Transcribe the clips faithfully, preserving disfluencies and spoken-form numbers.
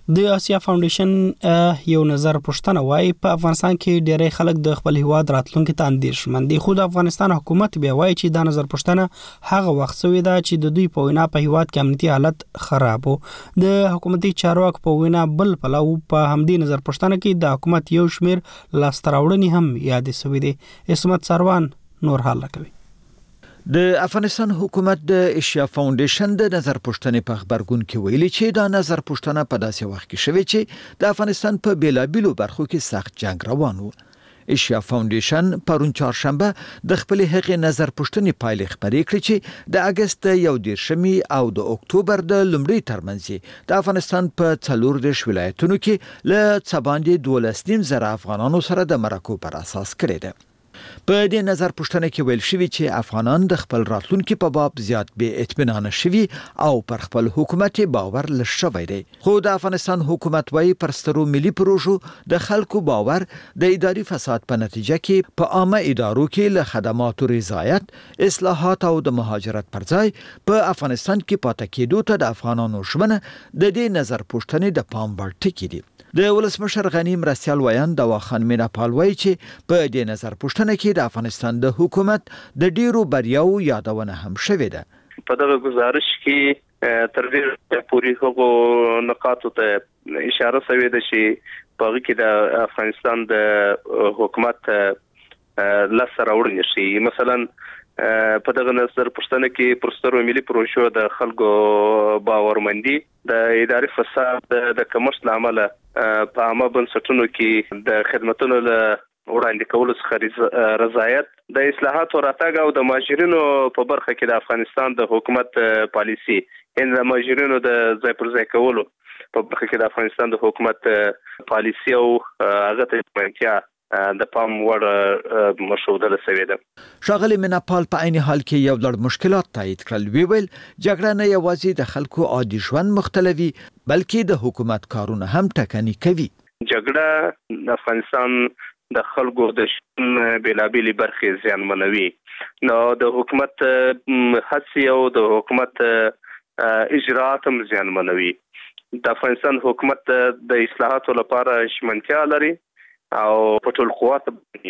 د آسیا فاونډیشن یو نظر پوښتنه وایي په افغانستان کې ډېری خلک د خپل هیواد راتلونکي ته اندېښمن دي، خو د افغانستان حکومت بیا وایي چې دا نظر پوښتنه هغه وخت شوې ده چې د دوی په وینا په هیواد کې امنیتي حالت خراب و. د حکومتي چارواکو په وینا بل پلو په همدې نظر پوښتنه کې د حکومت یو شمېر لاسته راوړنې هم یادې شوې دي. عصمت سروان نور حال راکوي. د افغانستان حکومت د ایشیا فاونډیشن د نظر پوښتنې په خبرګون کې ویلي چې دا نظر پوښتنه په داسې وخت کې شوې چې د افغانستان په بیلابیلو برخو کې سخت جنگ روان و. ایشیا فاونډیشن پرون چهارشنبه د خپل هغې نظر پوښتنې پایلې خبرې کړې چې د اگست یو دیرشمې او د اکتوبر د لومړۍ ترمنځ د افغانستان په څلور دیرش ولایتونو کې له څه باندې دولس نیم زره افغانانو سره د مرکو پر اساس کړې ده. په دې نظر پوښتنه کې ویل شوی چې افغانان د خپل راتلونکي په باب زیات بې اطمینان شوي او پر خپل حکومت باور لږ شوی دی. خو د افغانستان حکومت وايي پر سترو ملي پروژو د خلکو باور د اداري فساد په نتیجه کې په عامه ادارو کې له خدماتو رضایت، اصلاحات او د مهاجرت پر ځای په افغانستان کې پاتې کېدو ته د افغانانو ژمنه د دې نظر پوښتنې د پام وړ ټکي دي. د ولسمشر غنی مرستیال ویان دواخان میناپال وایي چې په دې نظر پوښتنه کې د افغانستان د حکومت د ډیرو بریاو یادونه هم شوې ده. په دغه گزارش کې تر ډیره پوری هغو نقاطو ته اشاره شوې ده چې په هغه کې د افغانستان د حکومت لاسته راوړنې شي. مثلا په دغه نظر پوښتنه کې پرسترو ملي پروژو د خلکو باورمندي، د اداري فساد د کمښت لامل په عامه بنسټونو کې د خدماتو له وړاندې کولو څخه رضایت، د اصلاحاتو راتګ او د مهاجرینو په برخه کې د افغانستان د حکومت پالیسي ان د مهاجرینو د ځای پر ځای کولو په برخه کې د افغانستان د حکومت پالیسي او هغه ته منتیا د پام وړ مشهوده شوې ده. ښاغلي میناپال په عین حال کې یو لړ مشکلات تایید کړل. وی ویل جګړه نه یوازې د خلکو عادي ژوند مختلوي بلکې د حکومت کارونه هم ټکنی کوي. جګړه د افغانستان د خلکو د شتون بیلابیلي برخې زیانمنوي. نو د حکومت هڅې او د حکومت اجرات هم زیانمنوي. د افغانستان حکومت د اصلاحاتو لپاره ژمنتیا لري او په ټول قوت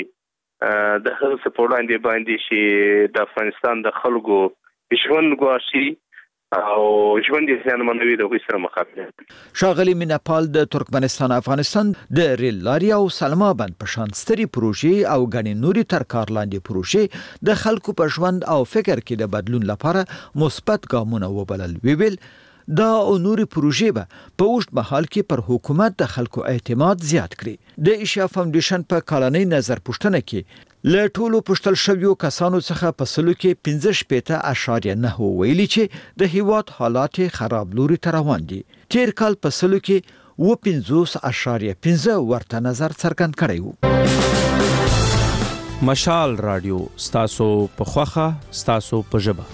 باندې د هغه څه په وړاندې باندې چې د افغانستان د خلکو ژوند ګواښي او ژوند یې زیانمنوي د هغوی سره مخامخ دي. ښاغلي میناپال د ترکمنستان افغانستان د ریل لارې او سلما بند په شان سترې پروژې او ګڼې نورې تر کار لاندې پروژې د خلکو په ژوند او فکر کې د بدلون لپاره مثبت ګامونه وبلل. وی ویل دا او نوري پروژې به په اوږد مهال کې پر حکومت د خلکو اعتماد زیات کړي. د ایشیا فاونډیشن په کالنۍ نظر پوښتنه کې له ټولو پوښتل شویو کسانو څخه په سلو کې پنځه شپېته اعشاریه نهه ویلي چې د هیواد حالات خراب لوري ته روان دي. تیر کال په سلو کې اوه پنځوس اعشاریه پنځه ورته نظر څرګند کړی و. مشال رادیو ستاسو په خوخه ستاسو په ژبه.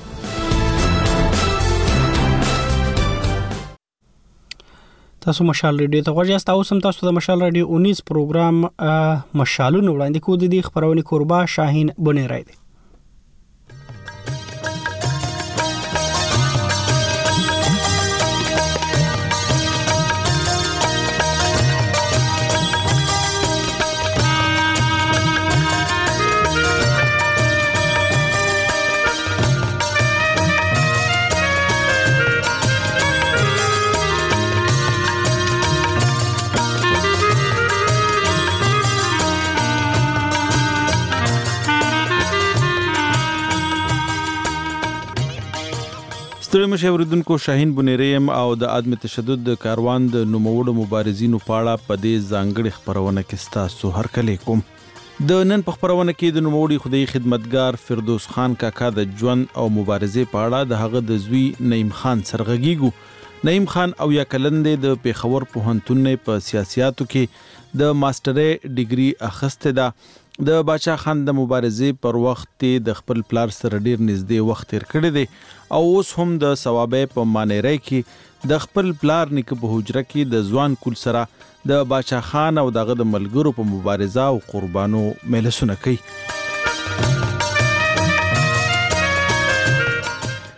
تاسو مشال ریډیو ته غوږ یاست او سم تاسو د مشال ریډیو اونیز پروګرام مشالونه وړاندې کوو. د دې خبرونه کوربه شاهین بنیرای دی. ستړي مشه اوریدونکو، شاهین بنیریم او د عدم تشدد د کاروان د نوموړو مبارزینو په اړه په دې ځانګړي خبرونه کې ستاسو هرکلی کوم. د نن په خبرونه کې د نوموړي خدای خدمتګار فردوس خان کاکا د ژوند او مبارزې په اړه د هغه د زوی نعیم خان سرغږیږو. نعیم خان او یا کلندې د پیښور پوهنتون په سیاسياتو کې د ماسترۍ ډیګري اخیسته ده. د باچا خان د مبارزې پر وخت د خپل پلار سره ډیر نږدې وخت تیر کړی دی او اوس هم د ثوابې په مانیرای کې د خپل پلار نیکه په حجره کې د ځوان کول سره د باچا خان او دغه د ملګرو په مبارزه او قربانو ملسونه کوي.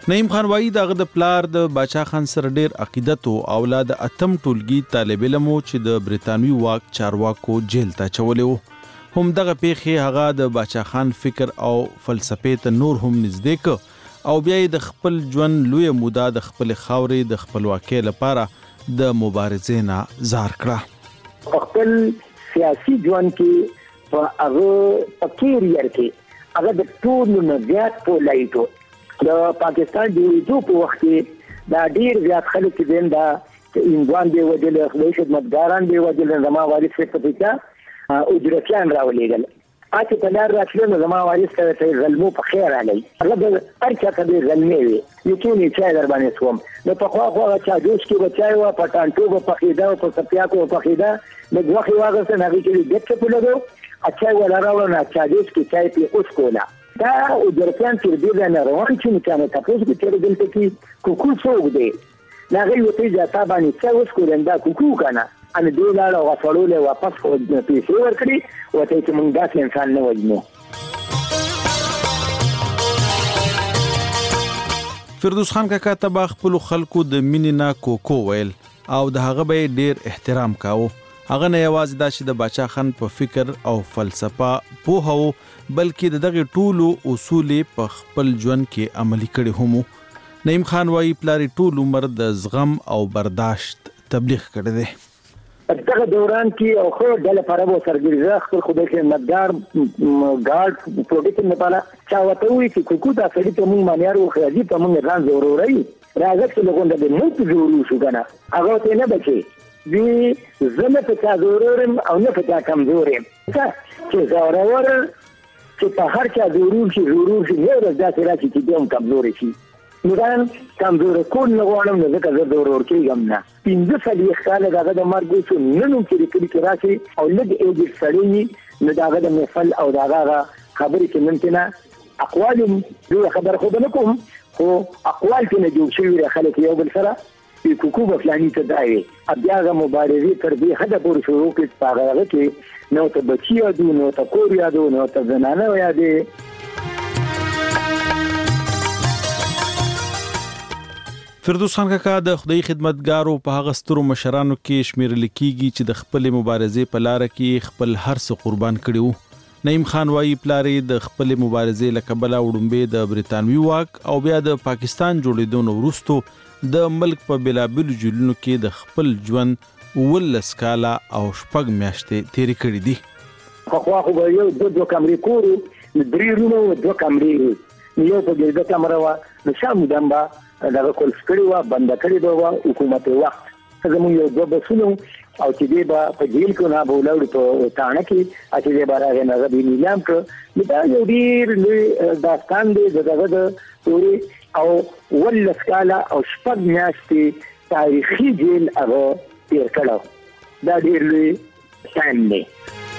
نعیم خان وایي دغه د پلار د باچا خان سره ډیر عقیدت او اولاد اتم ټولګي طالب علم چې د برتانوي واک چارواکو جیل ته چولې وو. هم دغه پیښې هغه د باچا خان فکر او فلسفې ته نور هم نږدې ک او بیا د خپل ژوند لوی موده د خپل خاورې د خپلواکۍ لپاره د مبارزې نه زار کړه. خپل سیاسي ژوند کې په هغه کیریئر کې هغه د ټول نه زیات پولایټو د پاکستان د یو په وخت کې دا ډیر زیات خلک دین دا انګوان دی وجل خدای خدمتګاران دی وجل زما وارث په پټه او درکان راولېګل اته په لار راتلل زما وارث ته ظلمو په خیر علي هغه د ارچا کبي ظلمي وي یتونی چای در باندې سوم نو په خوا خوا چا جوش کې بچای او په ټانټو په خیدا او په سپیا کو په خیدا د غوخي واغسته نه کې د څه په لګو اچای ولا راو نه چا جوش کې چای په اوس کولا دا او درکان تر دې نه روان چې مکانه تاسو کې تر دې ته کې کوکو څوک دی نه غي وته ځا باندې څه اوس کولندا کوکو کنه ان دې لاړه وفړول واپس خو پیسې ورکړي وته چې موږ داسې انسان نه وځنو. فردوس خان کاکا تبا خپل خلکو د مینینا کوکو ویل او د هغه به ډیر احترام کاوه. هغه نه یوازې دا چې د باچا خان په فکر او فلسفه پوهه وو بلکې د دغه ټولو اصول په خپل ژوند کې عملي کړي هم. نعیم خان وایي پلاری ټول عمر د زغم او برداشت تبلیغ کړی دی. دغه دوران کې او خو د لپاره وو سرګرځه خپل خدای خدمتګار ګارد پروډکټ نه پاله چا وته وي چې کوکو دا سړي ته مونږ باندې ورو خرجي ته مونږ ځان ضروري راځي چې لګون د نو ضروري شو کنه هغه ته نه بچي دی زمه په چا ضرورم او نه په چا کمزورم چې ضرور چې په هر چا ضرور شي ضرور شي نه راځي راځي چې دوم کمزوري شي نوران کمزور کول نه غواړم نو ځکه زه ضرور کېږم نه پنځه سالي خاله دغه د مرګ شو نن هم چې کلی کې راشي او لږ ایج سړی نو دغه د مثال او دغه خبرې کې ممکنه اقوال دوی خبر خو نه کوم خو اقوال کې نه جوړ شوی خلک یو بل سره په کوکو بفلانی ته دایي بیا غو مبارزې تر دې حد پورې شروع کړي په هغه کې نو ته بچی یادو نو ته کور یادو نو ته زنانه یادې. فردوس خان کاکا د خدای خدمتګارو په هغه سترو مشرانو کې شمیرل کیږي چې د خپل مبارزې په لار کې خپل هر څه قربان کړي وو. نعیم خان وایي پلاری د خپل مبارزې لکبله وډمبه د برتانوي واک او بیا د پاکستان جوړېدو نو وروسته د ملک په بلابل جلونو کې د خپل ژوند ولس کاله او شپږ میاشتې تیرې کړې دي. خو خو خو یو د دوه کمرې کورو درې رونو دوه کمرې یو په دې کمره وا د شام دمبا دغه کول سکړی و بند کړی دوه حکومت وخت زموږ یو دوه بسونو او چې دی با په جیل کې نه بولاوړ په تانه کې چې دی بارغه نه غوډي نیلام ک دا یو ډیر لوی داستان دی دغه د پوری او ولس کاله او شپږ میاشتې تاریخي جیل هغه تیر کړو دا ډیر لوی شان دی.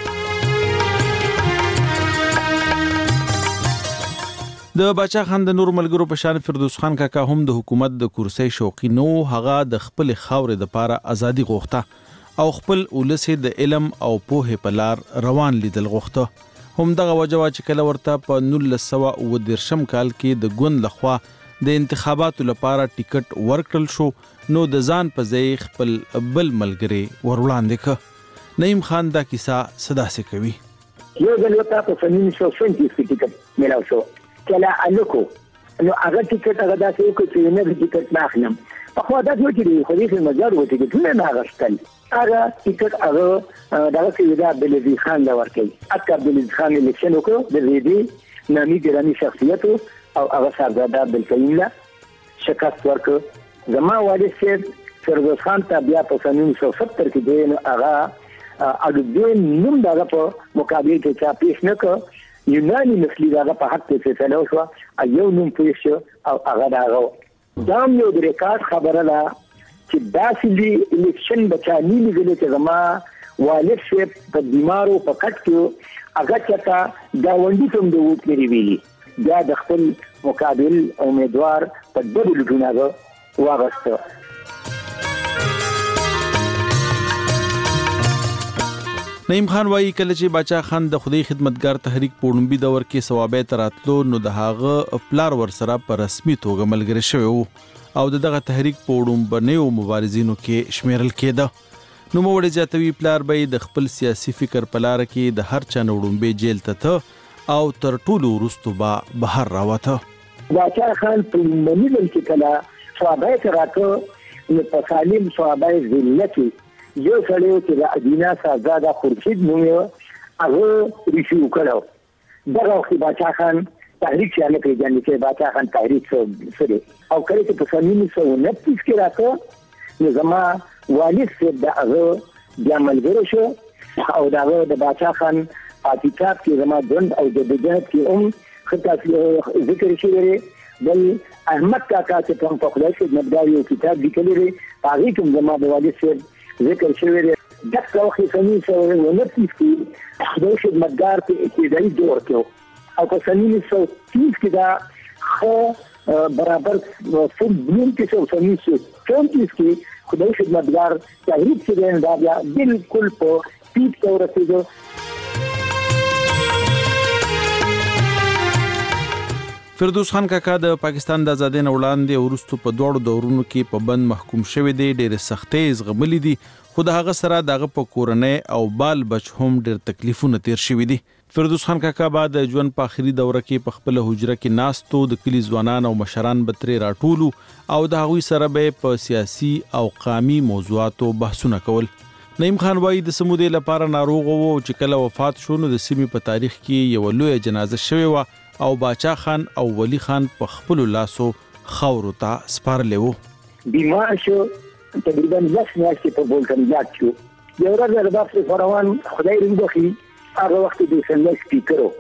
د باچا خان د نور ملګرو په شان فردوس خان کاکا هم د حکومت د کرسي شوقي نو هغه د خپل خاورې د پاره ازادي غوښته او خپل ولسې د علم او پوهې په لار روان لیدل غوښته. هم دغه وجوه چې کله ورته په نولس سوه اووه دېرشم کال کې د ګوند لخوا د انتخاباتو لپاره ټیکټ ورکړل شو نو د ځان په ځای خپل بل ملګری وروړاندې ک. نعیم خان دا کیسه صداسه کوي. یو ځل ورته په سنین شو سنتي ټیکټ ملاو شو کله الکو نو هغه ټیکټ هغه داسې یو چې نه ټیکټ ناخلم په خو دا څه چې خو دې مزار و ټیکټ نه ناغستل هغه ټیکټ هغه دغه کې دا بلدي خان دا ورکړي اکه بلدي خان الیکشن وکړو د دې نامي ګرامي شخصیت او هغه شهزاده بلکیلا شکست ورکړ زما والد سید فردوس خان ته بیا په سن نولس سوه ستر کې دی هغه اډو دې نوم دغه په مقابل کې چا پیښ نه کړ یوناني نسلی دغه په حق کې فیصله وشوه یو نوم پیښ شو او هغه دغه دا یو د ریکارډ خبره ده چې داسې الیکشن بچانی لیدل چې زما والد شه په بیمارو په کټ کې هغه چتا گاونډي کوم د ووټ لري ویلي دا د خپل مقابل امیدوار په ډبل ډوناغه واغسته. نعیم خان وایي کله چې باچا خان د خدای خدمتګار تحریک په لومبي دور کې ثوابه تراتلو نو د هغه پلار ورسره په رسمي توګه ملګری شوی وو او دغه تحریک په لومبنیو مبارزینو کې شمیرل کېده. نو موږ زیاتوي پلار به د خپل سیاسي فکر په لار کې د هر چا لومبي جیل ته او تر ټولو وروسته به بهر راوته. باچا خان په لومبني دل کې کله ثوابه تراتلو نو په سالم ثوابه ذلت یو سړی چې د ادینا شاهزاده خورشید نوم یې هغه ریشو کړو دغه وخت باچا خان تحریک چې نه پیژني چې باچا خان تحریک سره او کله چې په سن نولس سوه نهه کې راځه نو زما والد صاحب د هغه بیا ملګری شو او دغه د باچا خان په کتاب کې زما ژوند او د بدايت کې هم خطا ذکر شوی بل احمد کاکا چې کوم په خدای خدمتګار یو کتاب لیکلی دی هغه کوم زما د والد صاحب ذکر شوی دی دغه وخت سنی سره ونت کې خدای خدمتګار په ابتدایي دور کې او په سنی سره تیس کې دا خو برابر فوټ بلوم کې څو سنی سره چونتیس کې خدای خدمتګار تحریک چې دا بیا بالکل په پیټ کې ورسېدو. فردوس خان کاکا د پاکستان د آزادۍ نه وړاندې وروسته په دوړو دورونو کې په بند محکوم شوی دی. ډېر سختۍ زغملې دي خو د هغه سره دغه په کورنۍ او بال بچ هم ډېر تکلیفونه تیر شوي دي. فردوس خان کاکا بعد د ژوند په آخري دوره کې په خپل حجره کې ناستو د کلی ځوانان او مشران به ترې راټولو او د هغوی سره به په سیاسي او قامي موضوعاتو بحثونه کول. نعیم خان وایي د سمودې لپاره ناروغ وو چې کله وفات شو نو د سیمې په تاریخ کې یو لوی جنازه شوې وه او باچا خان او ولی خان په خپل لاسو خاورو ته سپارلې وو. بیمار شو تقریبا لس میاشتې په بولکن شو. یو ورځ د بافر فروان خدای رنګوخي هغه وخت د سنل سپیکرو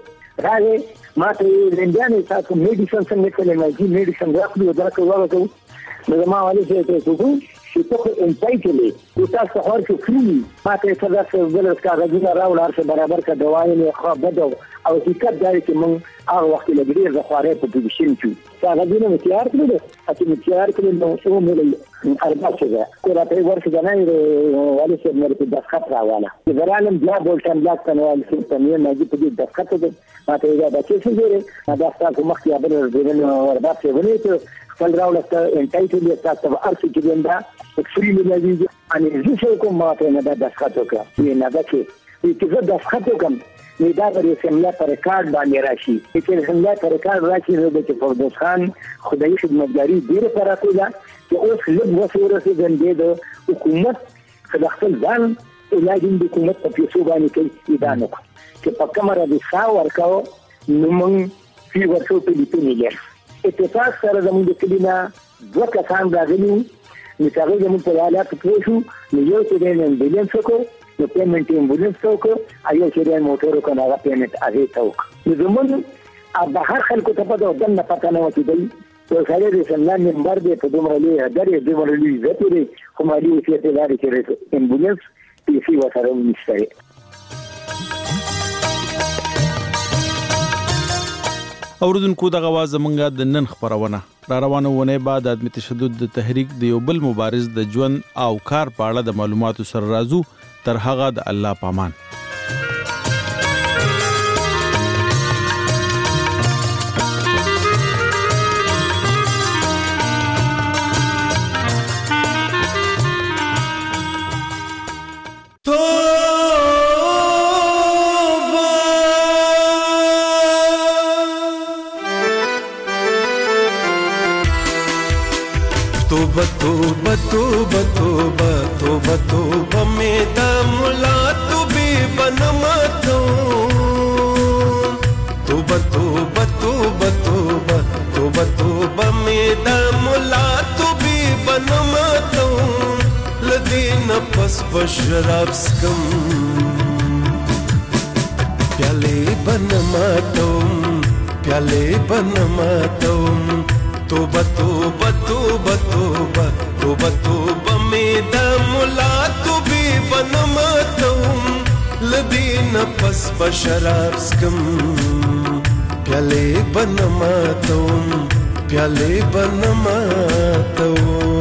راغی ما ته لندانې تاسو میډیسن څنګه کولای مې میډیسن راکړو دا کوو نو ما والي چې تاسو چې ته انټایټلې او تاسو هر څه فری ما ته څه څه بل څه راځي راوړل سره برابر کا دوايي نه خو بده او حقیقت دا چې موږ هغه وخت لګري د خوارې په پوزیشن کې څنګه دینه متیار کړل چې متیار کړل نو څو مې اربع څه کو راته ورته نه والي چې مې په دغه راواله چې برانم بیا بولټن بلاک کنوال چې په مې نه دي په دغه ته ما ته دا چې څه جوړه دا تاسو مخکې خبره ورته ورته څه ونی ته خپل راوړل ته انټایټل تاسو به ارڅ کې وندا اکثری ملي ان زه کوم ما ته نه دا دغه ته نه دا چې چې زه دغه کوم نو دا غوړي سملا پر ریکارډ باندې راشي چې سملا پر ریکارډ راشي نو د فردوس خان خدای خدمتګاری ډیره پراته ده چې اوس لږ وسوره د حکومت خپل ځان علاج د حکومت په پیسو باندې کوي ادانه چې په کمره د سا ورکاو نو موږ فی ورسو په لیپنی لري اتفاق سره زموږ د کلینا دوه کسان راغلي نو هغه زموږ په حالات کې شو نو یو چې د امبولانس کو نو پیمنٹ امبولانس ته وکړو ایو چې موټر کو نه پیمنٹ هغه ته وکړو نو زموږ بهر خلکو ته په دغه نه پته نه وتی دی یو سړی د سملا نمبر دی په دومره لوی درې دومره لوی عزت لري خو مالي چې ته لاري چې امبولانس پیسې وسره نشته. اوردونکو دغه واز زمونږه د نن خبرونه را روانه ونه بعد عدم تشدد د تحریک د یو بل مبارز د ژوند او کار په اړه د معلوماتو سره راځو تر هغه د الله پامان. توبه توبه توبه توبه توبه توبه مې د ملا توبې بنماتو توبه توبه توبه توبه توبه توبه مې د ملا توبې بنماتو لدین پس بشراب سکم پیالې بنماتو پیالې بنماتو توبه توبه توبه توبه توبه توبه مې د ملا توبې بنماتو لدین پس بشراب سکم پیالې بنماتو پیالې بنماتو